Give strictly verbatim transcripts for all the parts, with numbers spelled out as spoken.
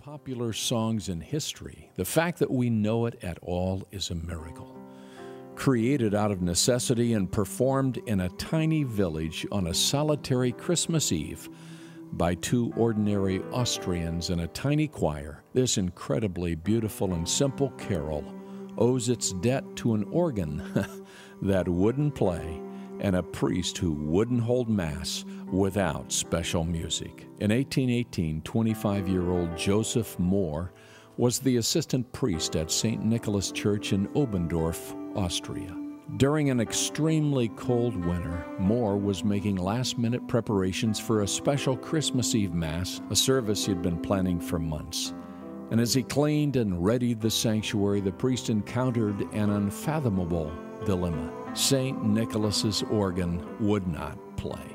popular songs in history, the fact that we know it at all is a miracle. Created out of necessity and performed in a tiny village on a solitary Christmas Eve by two ordinary Austrians in a tiny choir, this incredibly beautiful and simple carol owes its debt to an organ that wouldn't play and a priest who wouldn't hold Mass without special music. In eighteen eighteen, twenty-five-year-old Joseph Mohr was the assistant priest at Saint Nicholas Church in Oberndorf, Austria. During an extremely cold winter, Mohr was making last-minute preparations for a special Christmas Eve Mass, a service he'd been planning for months. And as he cleaned and readied the sanctuary, the priest encountered an unfathomable dilemma. Saint Nicholas's organ would not play.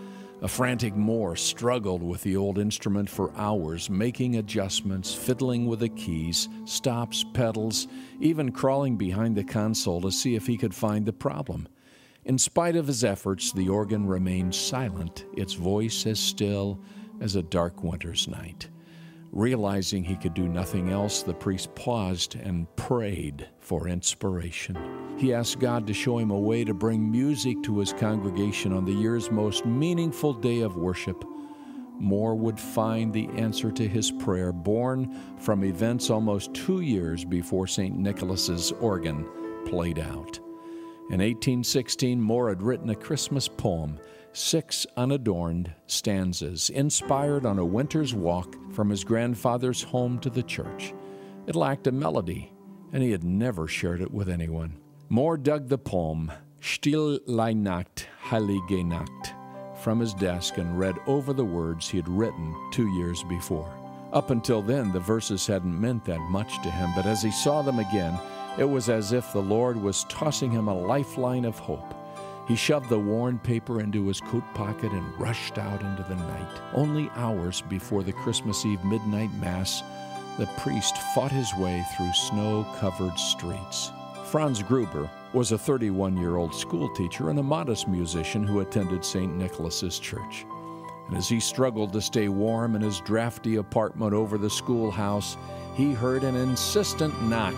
A frantic Mohr struggled with the old instrument for hours, making adjustments, fiddling with the keys, stops, pedals, even crawling behind the console to see if he could find the problem. In spite of his efforts, the organ remained silent, its voice as still as a dark winter's night. Realizing he could do nothing else, the priest paused and prayed for inspiration. He asked God to show him a way to bring music to his congregation on the year's most meaningful day of worship. Mohr would find the answer to his prayer, born from events almost two years before Saint Nicholas's organ played out. In eighteen sixteen, Mohr had written a Christmas poem, six unadorned stanzas, inspired on a winter's walk from his grandfather's home to the church. It lacked a melody, and he had never shared it with anyone. Mohr dug the poem, Stille Nacht, Heilige Nacht, from his desk and read over the words he had written two years before. Up until then, the verses hadn't meant that much to him, but as he saw them again, it was as if the Lord was tossing him a lifeline of hope. He shoved the worn paper into his coat pocket and rushed out into the night. Only hours before the Christmas Eve midnight Mass, the priest fought his way through snow-covered streets. Franz Gruber was a thirty-one-year-old schoolteacher and a modest musician who attended Saint Nicholas's church. And as he struggled to stay warm in his drafty apartment over the schoolhouse, he heard an insistent knock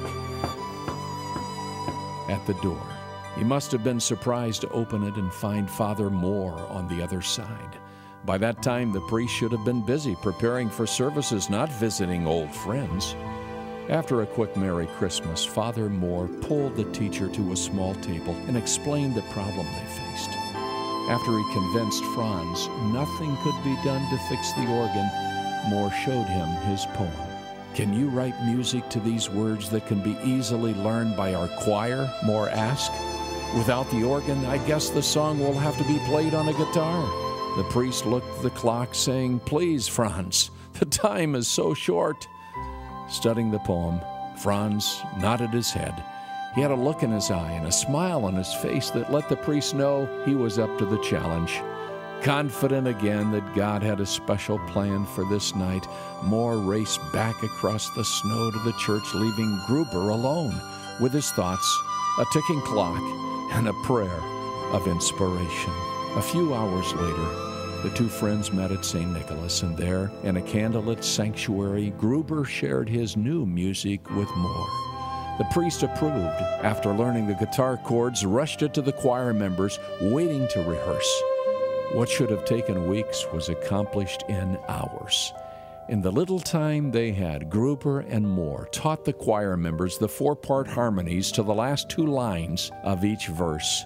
at the door. He must have been surprised to open it and find Father Mohr on the other side. By that time, the priest should have been busy preparing for services, not visiting old friends. After a quick Merry Christmas, Father Mohr pulled the teacher to a small table and explained the problem they faced. After he convinced Franz nothing could be done to fix the organ, Mohr showed him his poem. "Can you write music to these words that can be easily learned by our choir?" Mohr asked. "Without the organ, I guess the song will have to be played on a guitar." The priest looked at the clock, saying, "Please, Franz, the time is so short." Studying the poem, Franz nodded his head. He had a look in his eye and a smile on his face that let the priest know he was up to the challenge. Confident again that God had a special plan for this night, Mohr raced back across the snow to the church, leaving Gruber alone with his thoughts, a ticking clock, and a prayer of inspiration. A few hours later, the two friends met at Saint Nicholas, and there, in a candlelit sanctuary, Gruber shared his new music with Mohr. The priest approved. After learning the guitar chords, rushed it to the choir members, waiting to rehearse. What should have taken weeks was accomplished in hours. In the little time they had, Gruber and Mohr taught the choir members the four-part harmonies to the last two lines of each verse.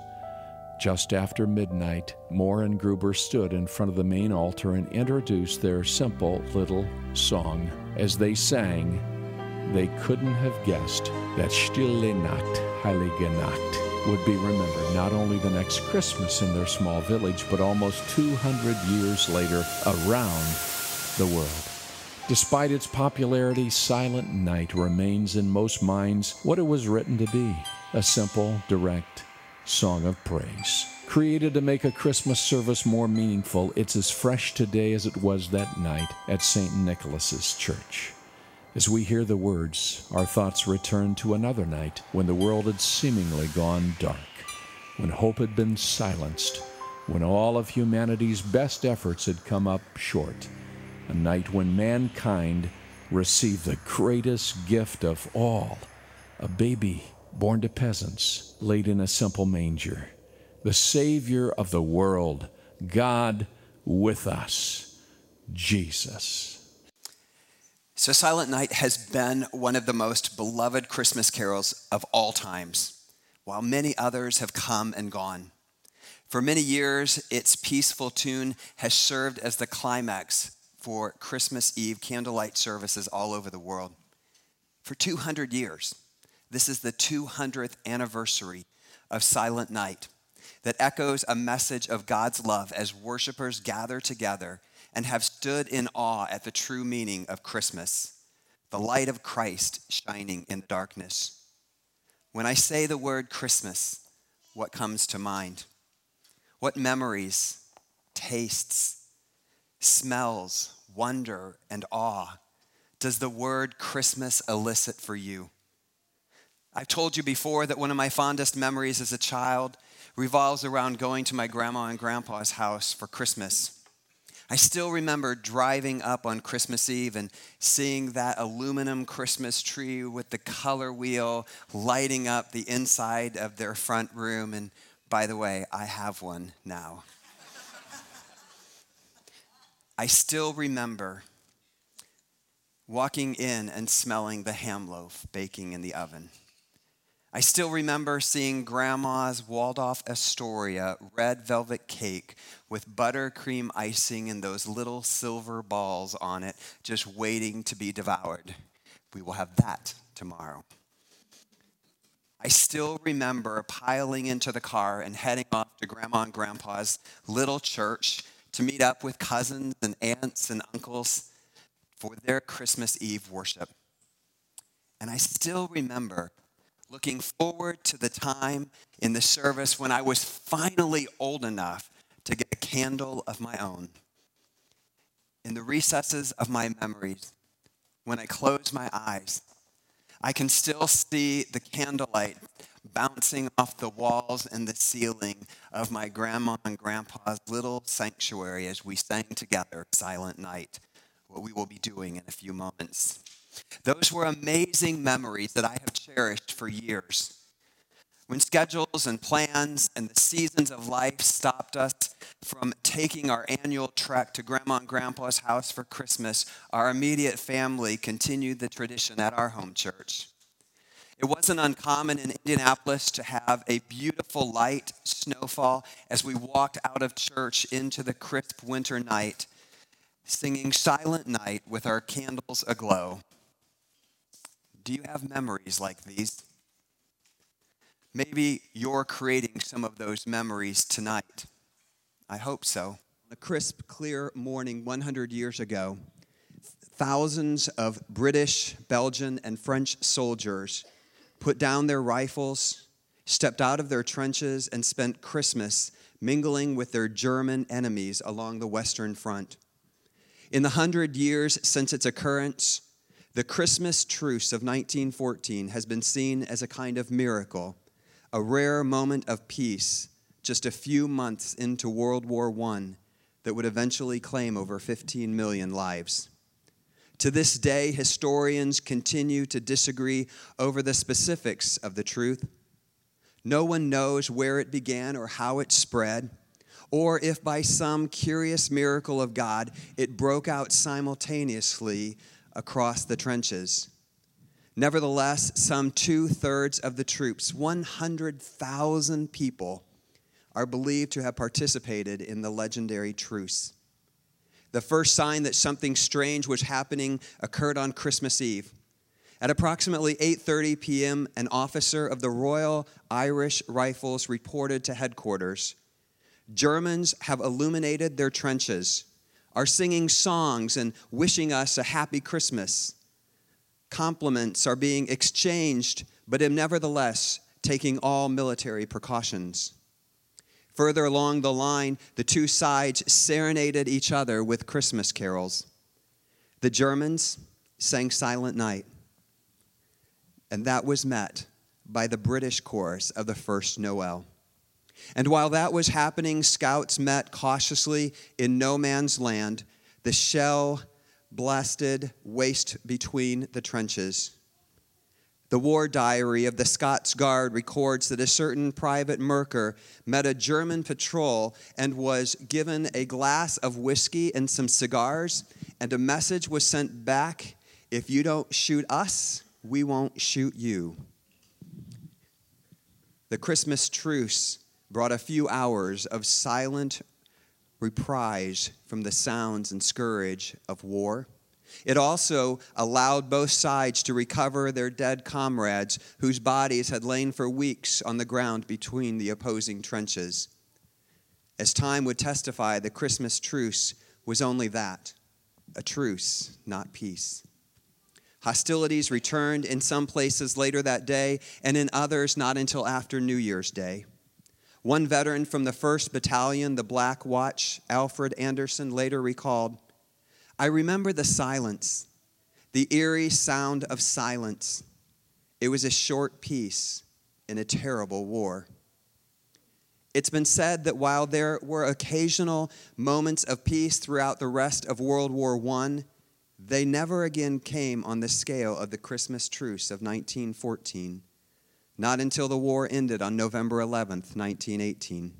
Just after midnight, Mohr and Gruber stood in front of the main altar and introduced their simple little song. As they sang, they couldn't have guessed that Stille Nacht, Heilige Nacht would be remembered not only the next Christmas in their small village, but almost two hundred years later around the world. Despite its popularity, Silent Night remains in most minds what it was written to be, a simple, direct song of praise. Created to make a Christmas service more meaningful, it's as fresh today as it was that night at Saint Nicholas's church. As we hear the words, our thoughts return to another night when the world had seemingly gone dark, when hope had been silenced, when all of humanity's best efforts had come up short, a night when mankind receive the greatest gift of all, a baby born to peasants, laid in a simple manger, the Savior of the world, God with us, Jesus. So Silent Night has been one of the most beloved Christmas carols of all times, while many others have come and gone. For many years, its peaceful tune has served as the climax for Christmas Eve candlelight services all over the world. For two hundred years, this is the two hundredth anniversary of Silent Night that echoes a message of God's love as worshipers gather together and have stood in awe at the true meaning of Christmas, the light of Christ shining in the darkness. When I say the word Christmas, what comes to mind? What memories, tastes, smells, wonder, and awe does the word Christmas elicit for you? I've told you before that one of my fondest memories as a child revolves around going to my grandma and grandpa's house for Christmas. I still remember driving up on Christmas Eve and seeing that aluminum Christmas tree with the color wheel lighting up the inside of their front room. And by the way, I have one now. I still remember walking in and smelling the ham loaf baking in the oven. I still remember seeing Grandma's Waldorf Astoria red velvet cake with buttercream icing and those little silver balls on it just waiting to be devoured. We will have that tomorrow. I still remember piling into the car and heading off to Grandma and Grandpa's little church to meet up with cousins and aunts and uncles for their Christmas Eve worship. And I still remember looking forward to the time in the service when I was finally old enough to get a candle of my own. In the recesses of my memories, when I close my eyes, I can still see the candlelight bouncing off the walls and the ceiling of my grandma and grandpa's little sanctuary as we sang together Silent Night, what we will be doing in a few moments. Those were amazing memories that I have cherished for years. When schedules and plans and the seasons of life stopped us from taking our annual trek to Grandma and Grandpa's house for Christmas, our immediate family continued the tradition at our home church. It wasn't uncommon in Indianapolis to have a beautiful light snowfall as we walked out of church into the crisp winter night, singing Silent Night with our candles aglow. Do you have memories like these? Maybe you're creating some of those memories tonight. I hope so. On a crisp, clear morning one hundred years ago, thousands of British, Belgian, and French soldiers put down their rifles, stepped out of their trenches, and spent Christmas mingling with their German enemies along the Western Front. In the hundred years since its occurrence, the Christmas truce of nineteen fourteen has been seen as a kind of miracle, a rare moment of peace just a few months into World War One that would eventually claim over fifteen million lives. To this day, historians continue to disagree over the specifics of the truth. No one knows where it began or how it spread, or if by some curious miracle of God, it broke out simultaneously across the trenches. Nevertheless, some two-thirds of the troops, one hundred thousand people, are believed to have participated in the legendary truce. The first sign that something strange was happening occurred on Christmas Eve. At approximately eight thirty p.m., an officer of the Royal Irish Rifles reported to headquarters, "Germans have illuminated their trenches, are singing songs and wishing us a happy Christmas. Compliments are being exchanged, but am nevertheless taking all military precautions." Further along the line, the two sides serenaded each other with Christmas carols. The Germans sang Silent Night, and that was met by the British chorus of the first Noel. And while that was happening, scouts met cautiously in no man's land, the shell blasted waste between the trenches. The war diary of the Scots Guard records that a certain Private Merker met a German patrol and was given a glass of whiskey and some cigars, and a message was sent back, "If you don't shoot us, we won't shoot you." The Christmas truce brought a few hours of silent reprise from the sounds and scourge of war. It also allowed both sides to recover their dead comrades whose bodies had lain for weeks on the ground between the opposing trenches. As time would testify, the Christmas truce was only that, a truce, not peace. Hostilities returned in some places later that day, and in others not until after New Year's Day. One veteran from the first Battalion, the Black Watch, Alfred Anderson, later recalled, "I remember the silence, the eerie sound of silence. It was a short peace in a terrible war." It's been said that while there were occasional moments of peace throughout the rest of World War One, they never again came on the scale of the Christmas truce of nineteen fourteen, not until the war ended on November eleventh, nineteen eighteen.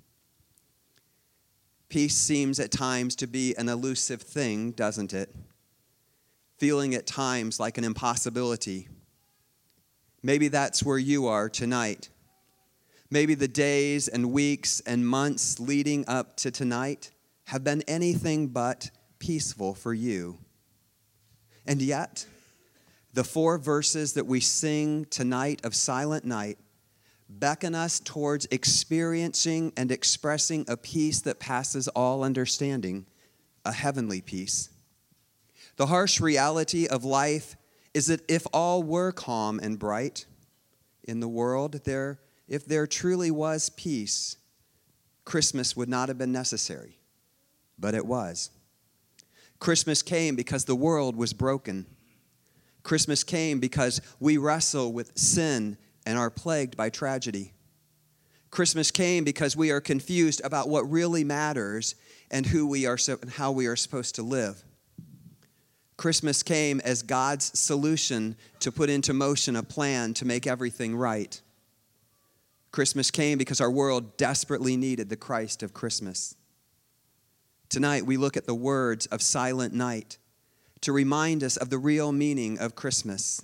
Peace seems at times to be an elusive thing, doesn't it? Feeling at times like an impossibility. Maybe that's where you are tonight. Maybe the days and weeks and months leading up to tonight have been anything but peaceful for you. And yet, the four verses that we sing tonight of Silent Night beckon us towards experiencing and expressing a peace that passes all understanding, a heavenly peace. The harsh reality of life is that if all were calm and bright in the world, there, if there truly was peace, Christmas would not have been necessary, but it was. Christmas came because the world was broken. Christmas came because we wrestle with sin and are plagued by tragedy. Christmas came because we are confused about what really matters and who we are and how we are supposed to live. Christmas came as God's solution to put into motion a plan to make everything right. Christmas came because our world desperately needed the Christ of Christmas. Tonight we look at the words of Silent Night to remind us of the real meaning of Christmas.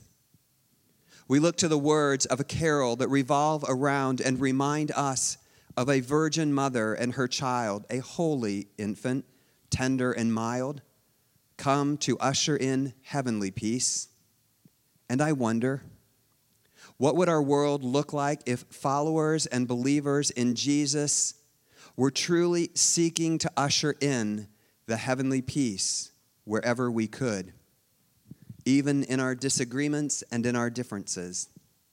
We look to the words of a carol that revolve around and remind us of a virgin mother and her child, a holy infant, tender and mild, come to usher in heavenly peace. And I wonder, what would our world look like if followers and believers in Jesus were truly seeking to usher in the heavenly peace wherever we could, even in our disagreements and in our differences?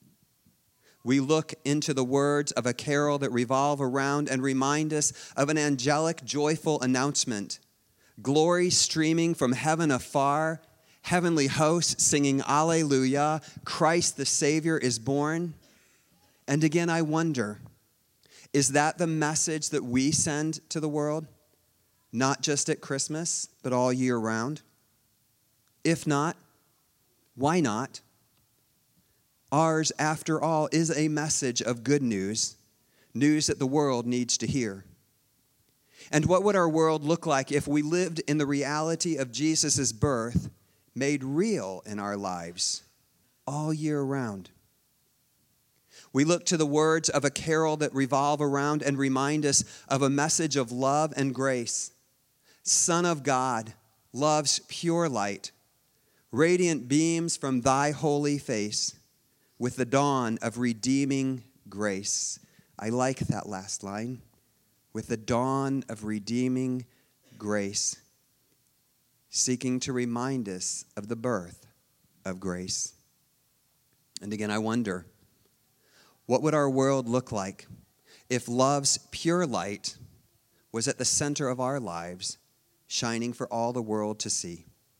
We look into the words of a carol that revolve around and remind us of an angelic, joyful announcement, glory streaming from heaven afar, heavenly hosts singing Alleluia, Christ the Savior is born. And again, I wonder, is that the message that we send to the world? Not just at Christmas, but all year round? If not, why not? Ours, after all, is a message of good news, news that the world needs to hear. And what would our world look like if we lived in the reality of Jesus' birth made real in our lives all year round? We look to the words of a carol that revolve around and remind us of a message of love and grace. Son of God, love's pure light, radiant beams from thy holy face with the dawn of redeeming grace. I like that last line. With the dawn of redeeming grace, seeking to remind us of the birth of grace. And again, I wonder, what would our world look like if love's pure light was at the center of our lives, shining for all the world to see?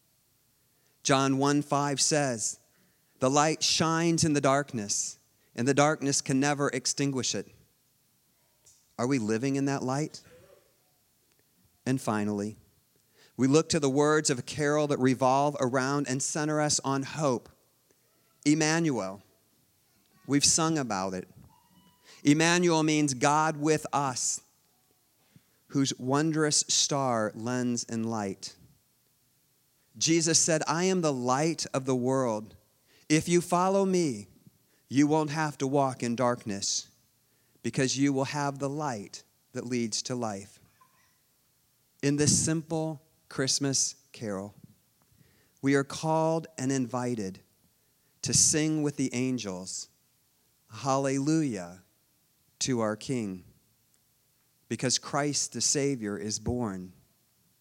John one five says, the light shines in the darkness, and the darkness can never extinguish it. Are we living in that light? And finally, We look to the words of a carol that revolve around and center us on hope. Emmanuel. We've sung about it. Emmanuel means God with us, whose wondrous star lends in light. Jesus said, I am the light of the world. If you follow me, you won't have to walk in darkness, because you will have the light that leads to life. In this simple Christmas carol, we are called and invited to sing with the angels, hallelujah, to our King, because Christ the Savior is born.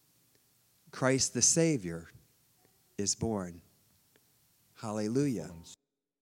Christ the Savior is born. Hallelujah.